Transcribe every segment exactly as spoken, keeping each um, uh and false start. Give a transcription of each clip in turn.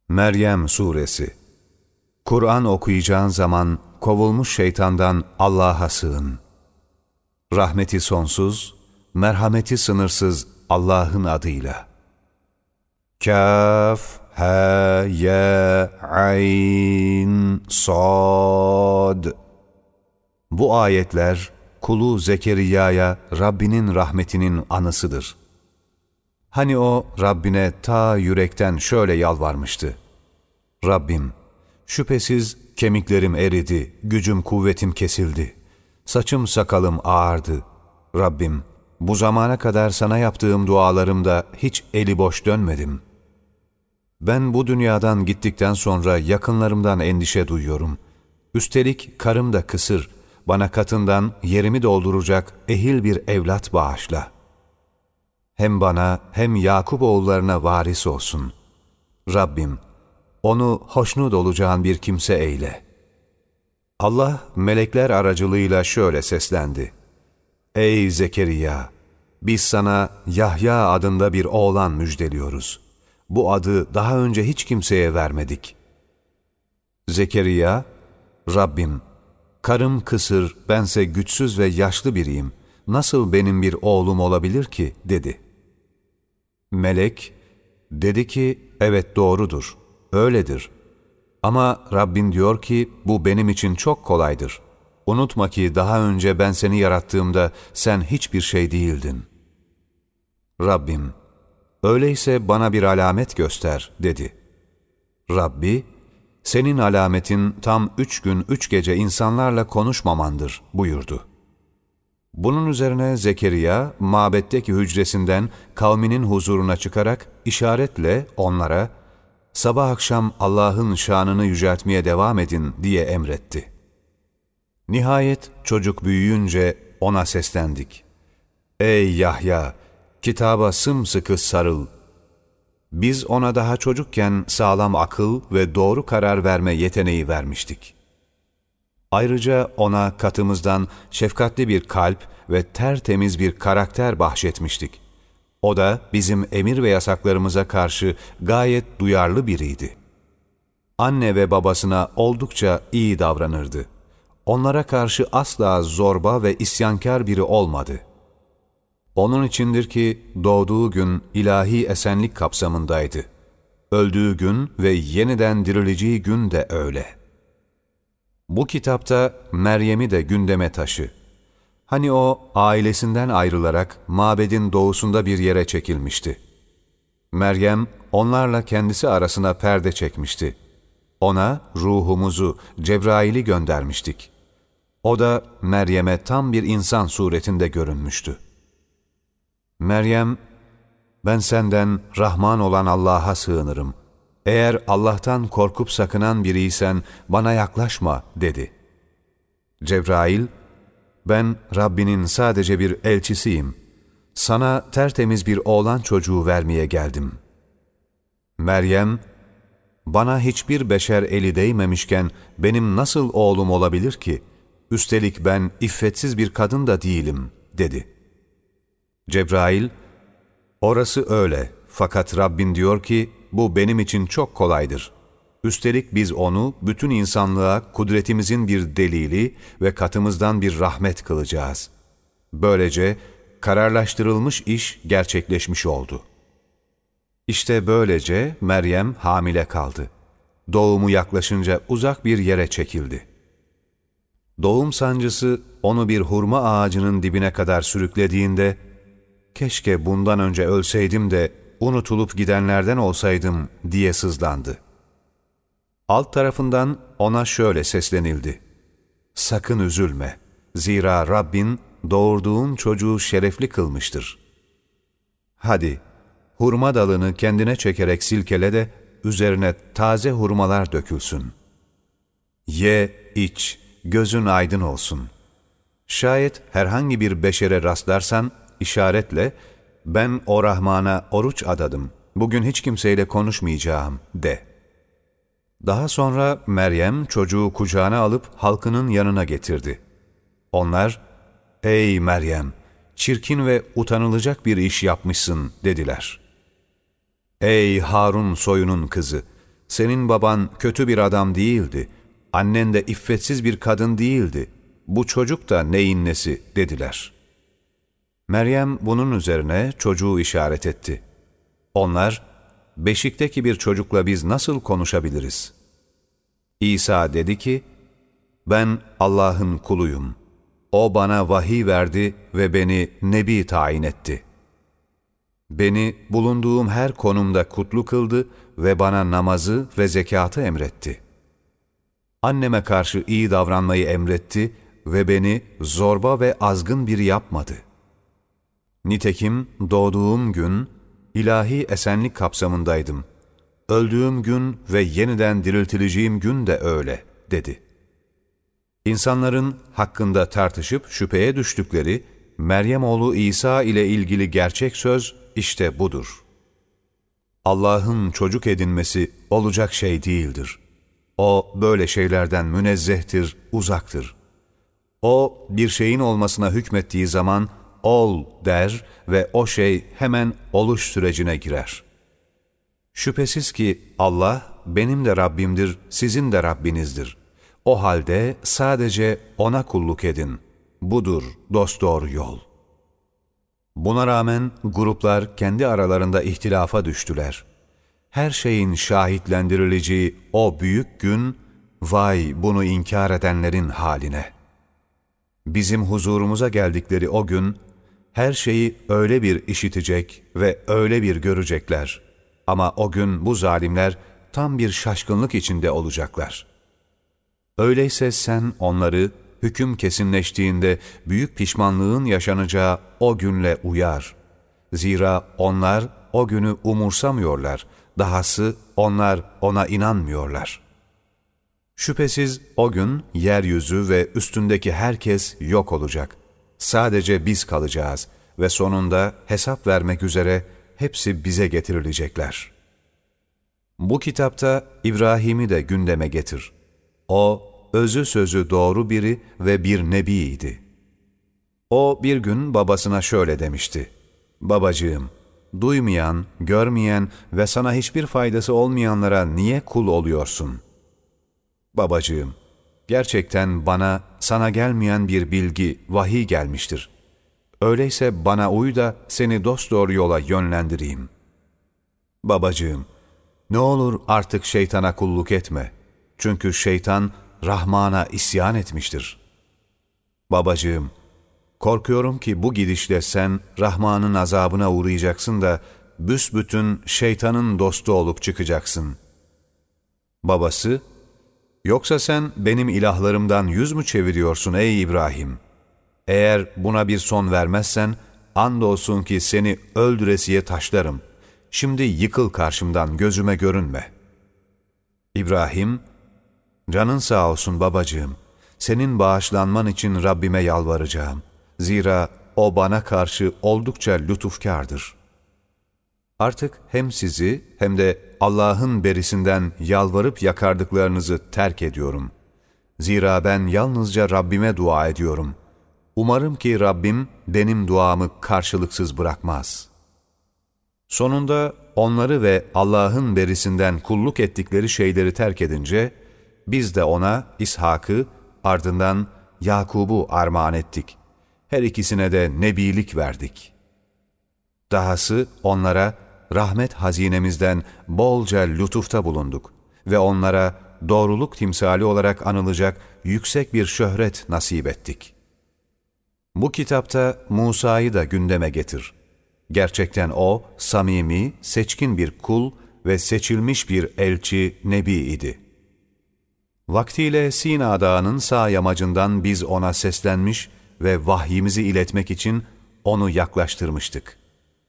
Meryem Suresi. Kur'an okuyacağın zaman kovulmuş şeytandan Allah'a sığın. Rahmeti sonsuz, merhameti sınırsız Allah'ın adıyla. Kâf, ha, ya, ayn, sad. Bu ayetler kulu Zekeriya'ya Rabbinin rahmetinin anısıdır. Hani o Rabbine ta yürekten şöyle yalvarmıştı: Rabbim, şüphesiz kemiklerim eridi, gücüm kuvvetim kesildi, saçım sakalım ağardı. Rabbim, bu zamana kadar sana yaptığım dualarımda hiç eli boş dönmedim. Ben bu dünyadan gittikten sonra yakınlarımdan endişe duyuyorum. Üstelik karım da kısır, bana katından yerimi dolduracak ehil bir evlat bağışla. Hem bana hem Yakup oğullarına varis olsun. Rabbim, onu hoşnut olacağın bir kimse eyle. Allah melekler aracılığıyla şöyle seslendi: Ey Zekeriya! Biz sana Yahya adında bir oğlan müjdeliyoruz. Bu adı daha önce hiç kimseye vermedik. Zekeriya, Rabbim, karım kısır, bense güçsüz ve yaşlı biriyim. Nasıl benim bir oğlum olabilir ki? Dedi. Melek dedi ki, evet doğrudur, öyledir. Ama Rabbin diyor ki, bu benim için çok kolaydır. Unutma ki daha önce ben seni yarattığımda sen hiçbir şey değildin. Rabbim, öyleyse bana bir alamet göster, dedi. Rabbi, senin alametin tam üç gün üç gece insanlarla konuşmamandır, buyurdu. Bunun üzerine Zekeriya, mabetteki hücresinden kavminin huzuruna çıkarak işaretle onlara, sabah akşam Allah'ın şanını yüceltmeye devam edin diye emretti. Nihayet çocuk büyüyünce ona seslendik. Ey Yahya! Kitaba sımsıkı sarıl. Biz ona daha çocukken sağlam akıl ve doğru karar verme yeteneği vermiştik. Ayrıca ona katımızdan şefkatli bir kalp ve tertemiz bir karakter bahşetmiştik. O da bizim emir ve yasaklarımıza karşı gayet duyarlı biriydi. Anne ve babasına oldukça iyi davranırdı. Onlara karşı asla zorba ve isyankar biri olmadı. Onun içindir ki doğduğu gün ilahi esenlik kapsamındaydı. Öldüğü gün ve yeniden dirileceği gün de öyle. Bu kitapta Meryem'i de gündeme taşı. Hani o ailesinden ayrılarak mabedin doğusunda bir yere çekilmişti. Meryem onlarla kendisi arasına perde çekmişti. Ona ruhumuzu, Cebrail'i göndermiştik. O da Meryem'e tam bir insan suretinde görünmüştü. Meryem, ben senden Rahman olan Allah'a sığınırım. Eğer Allah'tan korkup sakınan biriysen bana yaklaşma, dedi. Cebrail, ben Rabbinin sadece bir elçisiyim. Sana tertemiz bir oğlan çocuğu vermeye geldim. Meryem, bana hiçbir beşer eli değmemişken benim nasıl oğlum olabilir ki? Üstelik ben iffetsiz bir kadın da değilim, dedi. Cebrail, orası öyle, fakat Rabbin diyor ki, bu benim için çok kolaydır. Üstelik biz onu bütün insanlığa kudretimizin bir delili ve katımızdan bir rahmet kılacağız. Böylece kararlaştırılmış iş gerçekleşmiş oldu. İşte böylece Meryem hamile kaldı. Doğumu yaklaşınca uzak bir yere çekildi. Doğum sancısı onu bir hurma ağacının dibine kadar sürüklediğinde, keşke bundan önce ölseydim de unutulup gidenlerden olsaydım diye sızlandı. Alt tarafından ona şöyle seslenildi: sakın üzülme, zira Rabbin doğurduğun çocuğu şerefli kılmıştır. Hadi, hurma dalını kendine çekerek silkele de üzerine taze hurmalar dökülsün. Ye, iç, gözün aydın olsun. Şayet herhangi bir beşere rastlarsan işaretle, ben o Rahman'a oruç adadım, bugün hiç kimseyle konuşmayacağım, de. Daha sonra Meryem çocuğu kucağına alıp halkının yanına getirdi. Onlar, ey Meryem, çirkin ve utanılacak bir iş yapmışsın, dediler. Ey Harun soyunun kızı, senin baban kötü bir adam değildi, annen de iffetsiz bir kadın değildi, bu çocuk da neyin nesi dediler. Meryem bunun üzerine çocuğu işaret etti. Onlar, beşikteki bir çocukla biz nasıl konuşabiliriz? İsa dedi ki, ben Allah'ın kuluyum. O bana vahiy verdi ve beni nebi tayin etti. Beni bulunduğum her konumda kutlu kıldı ve bana namazı ve zekatı emretti. Anneme karşı iyi davranmayı emretti ve beni zorba ve azgın biri yapmadı. Nitekim doğduğum gün ilahi esenlik kapsamındaydım. Öldüğüm gün ve yeniden diriltileceğim gün de öyle, dedi. İnsanların hakkında tartışıp şüpheye düştükleri Meryem oğlu İsa ile ilgili gerçek söz işte budur. Allah'ın çocuk edinmesi olacak şey değildir. O böyle şeylerden münezzehtir, uzaktır. O bir şeyin olmasına hükmettiği zaman ol der ve o şey hemen oluş sürecine girer. Şüphesiz ki Allah benim de Rabbimdir, sizin de Rabbinizdir. O halde sadece O'na kulluk edin. Budur dosdoğru yol. Buna rağmen gruplar kendi aralarında ihtilafa düştüler. Her şeyin şahitlendirileceği o büyük gün, vay bunu inkar edenlerin haline. Bizim huzurumuza geldikleri o gün, her şeyi öyle bir işitecek ve öyle bir görecekler. Ama o gün bu zalimler tam bir şaşkınlık içinde olacaklar. Öyleyse sen onları hüküm kesinleştiğinde büyük pişmanlığın yaşanacağı o günle uyar. Zira onlar o günü umursamıyorlar, dahası onlar ona inanmıyorlar. Şüphesiz o gün yeryüzü ve üstündeki herkes yok olacak. Sadece biz kalacağız ve sonunda hesap vermek üzere hepsi bize getirilecekler. Bu kitapta İbrahim'i de gündeme getir. O, özü sözü doğru biri ve bir nebiydi. O bir gün babasına şöyle demişti: Babacığım, duymayan, görmeyen ve sana hiçbir faydası olmayanlara niye kul oluyorsun? Babacığım, gerçekten bana, sana gelmeyen bir bilgi, vahiy gelmiştir. Öyleyse bana uy da seni dosdoğru yola yönlendireyim. Babacığım, ne olur artık şeytana kulluk etme. Çünkü şeytan Rahman'a isyan etmiştir. Babacığım, korkuyorum ki bu gidişle sen Rahman'ın azabına uğrayacaksın da büsbütün şeytanın dostu olup çıkacaksın. Babası, yoksa sen benim ilahlarımdan yüz mü çeviriyorsun ey İbrahim? Eğer buna bir son vermezsen, andolsun ki seni öldüresiye taşlarım. Şimdi yıkıl karşımdan, gözüme görünme. İbrahim, canın sağ olsun babacığım, senin bağışlanman için Rabbime yalvaracağım. Zira O bana karşı oldukça lütufkârdır. Artık hem sizi hem de Allah'ın berisinden yalvarıp yakardıklarınızı terk ediyorum. Zira ben yalnızca Rabbime dua ediyorum. Umarım ki Rabbim benim duamı karşılıksız bırakmaz. Sonunda onları ve Allah'ın berisinden kulluk ettikleri şeyleri terk edince, biz de ona İshak'ı, ardından Yakub'u armağan ettik. Her ikisine de nebilik verdik. Dahası onlara rahmet hazinemizden bolca lütufta bulunduk ve onlara doğruluk timsali olarak anılacak yüksek bir şöhret nasip ettik. Bu kitapta Musa'yı da gündeme getir. Gerçekten o, samimi, seçkin bir kul ve seçilmiş bir elçi, nebi idi. Vaktiyle Sina Dağı'nın sağ yamacından biz ona seslenmiş ve vahyimizi iletmek için onu yaklaştırmıştık.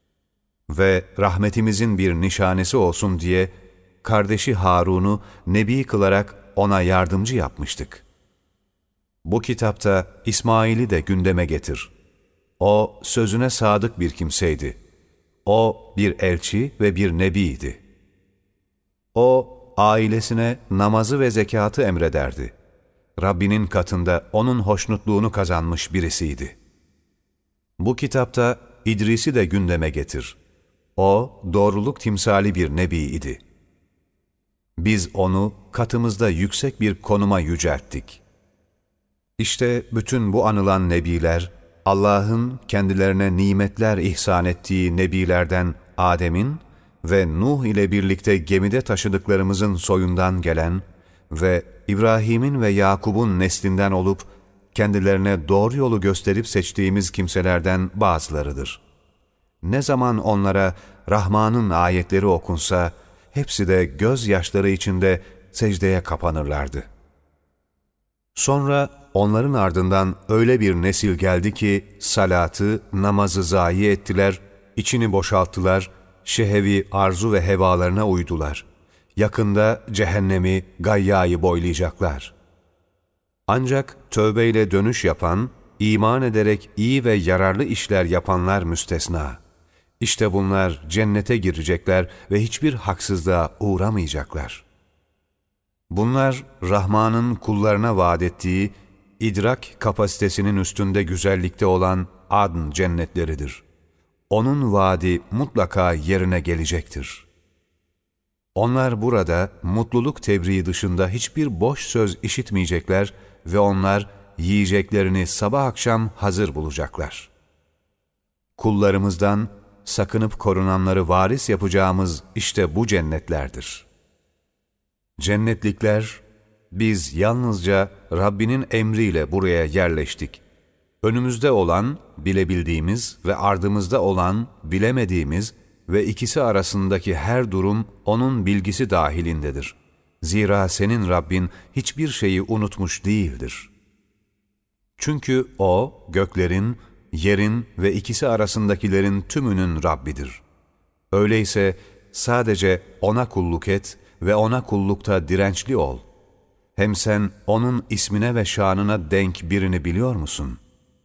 Ve rahmetimizin bir nişanesi olsun diye kardeşi Harun'u nebi kılarak ona yardımcı yapmıştık. Bu kitapta İsmail'i de gündeme getir. O sözüne sadık bir kimseydi. O bir elçi ve bir nebiydi. O ailesine namazı ve zekatı emrederdi. Rabbinin katında onun hoşnutluğunu kazanmış birisiydi. Bu kitapta İdris'i de gündeme getir. O doğruluk timsali bir nebi idi. biz onu katımızda yüksek bir konuma yücelttik. İşte bütün bu anılan nebiler, Allah'ın kendilerine nimetler ihsan ettiği nebilerden Adem'in ve Nuh ile birlikte gemide taşıdıklarımızın soyundan gelen ve İbrahim'in ve Yakub'un neslinden olup kendilerine doğru yolu gösterip seçtiğimiz kimselerden bazılarıdır. Ne zaman onlara Rahman'ın ayetleri okunsa, hepsi de gözyaşları içinde secdeye kapanırlardı. Sonra onların ardından öyle bir nesil geldi ki, salatı, namazı zayi ettiler, içini boşalttılar, şehevi arzu ve hevalarına uydular. Yakında cehennemi, gayyayı boylayacaklar. Ancak tövbeyle dönüş yapan, iman ederek iyi ve yararlı işler yapanlar müstesna. İşte bunlar cennete girecekler ve hiçbir haksızlığa uğramayacaklar. Bunlar Rahman'ın kullarına vaat ettiği, idrak kapasitesinin üstünde güzellikte olan adn cennetleridir. Onun vaadi mutlaka yerine gelecektir. Onlar burada mutluluk tebriği dışında hiçbir boş söz işitmeyecekler ve onlar yiyeceklerini sabah akşam hazır bulacaklar. Kullarımızdan sakınıp korunanları varis yapacağımız işte bu cennetlerdir. Cennetlikler, biz yalnızca Rabbinin emriyle buraya yerleştik. Önümüzde olan, bilebildiğimiz ve ardımızda olan, bilemediğimiz ve ikisi arasındaki her durum O'nun bilgisi dahilindedir. Zira senin Rabbin hiçbir şeyi unutmuş değildir. Çünkü O, göklerin, yerin ve ikisi arasındakilerin tümünün Rabbidir. Öyleyse sadece O'na kulluk et ve O'na kullukta dirençli ol. Hem sen O'nun ismine ve şanına denk birini biliyor musun?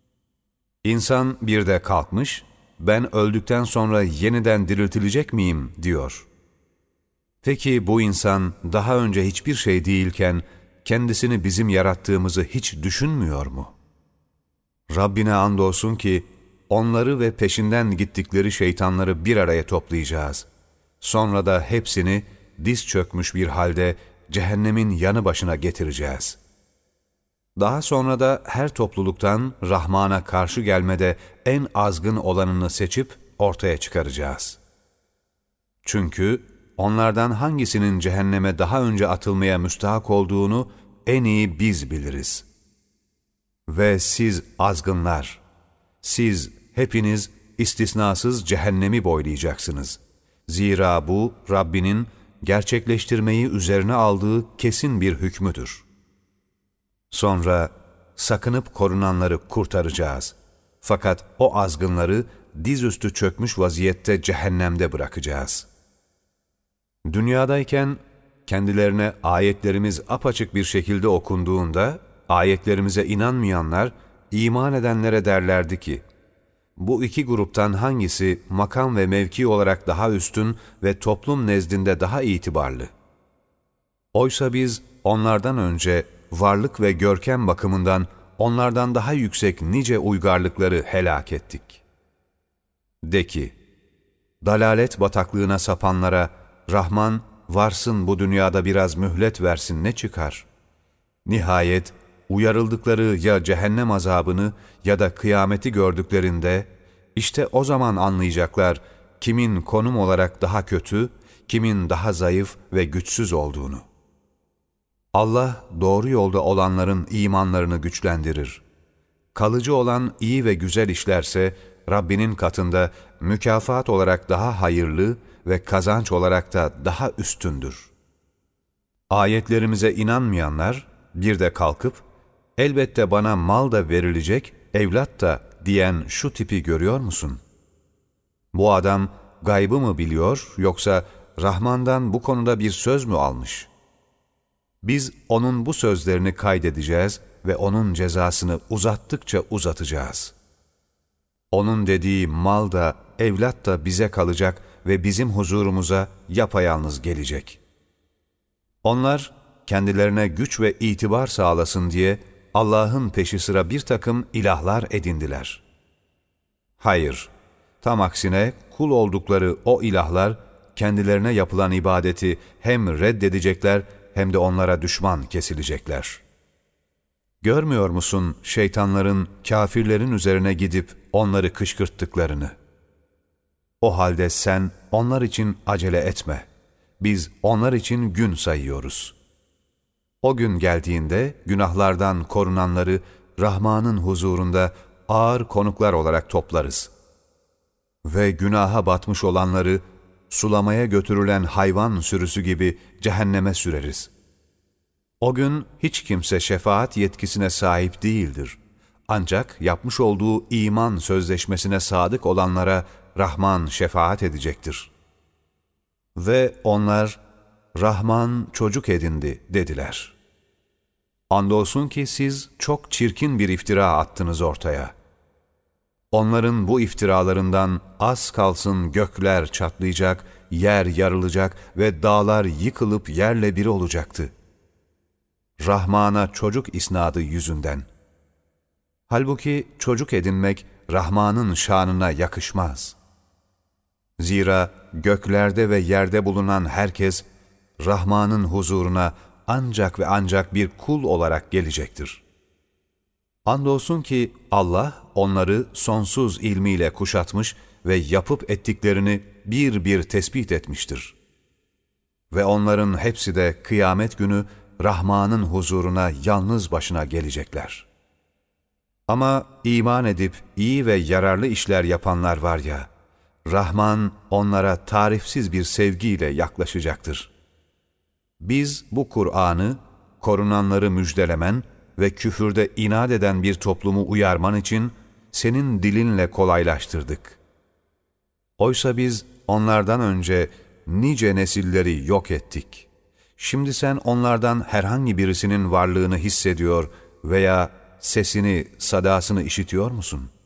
İnsan bir de kalkmış, ben öldükten sonra yeniden diriltilecek miyim diyor. Peki bu insan daha önce hiçbir şey değilken kendisini bizim yarattığımızı hiç düşünmüyor mu? Rabbine andolsun ki onları ve peşinden gittikleri şeytanları bir araya toplayacağız. Sonra da hepsini diz çökmüş bir halde cehennemin yanı başına getireceğiz. Daha sonra da her topluluktan Rahman'a karşı gelmede en azgın olanını seçip ortaya çıkaracağız. Çünkü onlardan hangisinin cehenneme daha önce atılmaya müstahak olduğunu en iyi biz biliriz. Ve siz azgınlar, siz hepiniz istisnasız cehennemi boylayacaksınız. Zira bu Rabbinin gerçekleştirmeyi üzerine aldığı kesin bir hükmüdür. Sonra sakınıp korunanları kurtaracağız. Fakat o azgınları dizüstü çökmüş vaziyette cehennemde bırakacağız. Dünyadayken kendilerine ayetlerimiz apaçık bir şekilde okunduğunda, ayetlerimize inanmayanlar, iman edenlere derlerdi ki, bu iki gruptan hangisi makam ve mevki olarak daha üstün ve toplum nezdinde daha itibarlı? Oysa biz onlardan önce varlık ve görkem bakımından onlardan daha yüksek nice uygarlıkları helak ettik. De ki, dalalet bataklığına sapanlara Rahman varsın bu dünyada biraz mühlet versin ne çıkar? Nihayet uyarıldıkları ya cehennem azabını ya da kıyameti gördüklerinde işte o zaman anlayacaklar kimin konum olarak daha kötü, kimin daha zayıf ve güçsüz olduğunu. Allah doğru yolda olanların imanlarını güçlendirir. Kalıcı olan iyi ve güzel işlerse Rabbinin katında mükafat olarak daha hayırlı ve kazanç olarak da daha üstündür. Ayetlerimize inanmayanlar bir de kalkıp elbette bana mal da verilecek, evlat da diyen şu tipi görüyor musun? Bu adam gaybı mı biliyor yoksa Rahman'dan bu konuda bir söz mü almış? Biz onun bu sözlerini kaydedeceğiz ve onun cezasını uzattıkça uzatacağız. Onun dediği mal da evlat da bize kalacak ve bizim huzurumuza yapayalnız gelecek. Onlar kendilerine güç ve itibar sağlasın diye Allah'ın peşi sıra bir takım ilahlar edindiler. Hayır, tam aksine kul oldukları o ilahlar kendilerine yapılan ibadeti hem reddedecekler hem de onlara düşman kesilecekler. Görmüyor musun şeytanların kâfirlerin üzerine gidip onları kışkırttıklarını? O halde sen onlar için acele etme. Biz onlar için gün sayıyoruz. O gün geldiğinde günahlardan korunanları Rahman'ın huzurunda ağır konuklar olarak toplarız. Ve günaha batmış olanları sulamaya götürülen hayvan sürüsü gibi cehenneme süreriz. O gün hiç kimse şefaat yetkisine sahip değildir. Ancak yapmış olduğu iman sözleşmesine sadık olanlara Rahman şefaat edecektir. Ve onlar, Rahman çocuk edindi dediler. Andolsun ki siz çok çirkin bir iftira attınız ortaya. Onların bu iftiralarından az kalsın gökler çatlayacak, yer yarılacak ve dağlar yıkılıp yerle bir olacaktı. Rahman'a çocuk isnadı yüzünden. Halbuki çocuk edinmek Rahman'ın şanına yakışmaz. Zira göklerde ve yerde bulunan herkes Rahman'ın huzuruna ancak ve ancak bir kul olarak gelecektir. Andolsun ki Allah onları sonsuz ilmiyle kuşatmış ve yapıp ettiklerini bir bir tespit etmiştir. Ve onların hepsi de kıyamet günü Rahman'ın huzuruna yalnız başına gelecekler. Ama iman edip iyi ve yararlı işler yapanlar var ya, Rahman onlara tarifsiz bir sevgiyle yaklaşacaktır. Biz bu Kur'an'ı korunanları müjdelemen ve küfürde inat eden bir toplumu uyarman için senin dilinle kolaylaştırdık. Oysa biz onlardan önce nice nesilleri yok ettik. Şimdi sen onlardan herhangi birisinin varlığını hissediyor veya sesini, sadasını işitiyor musun?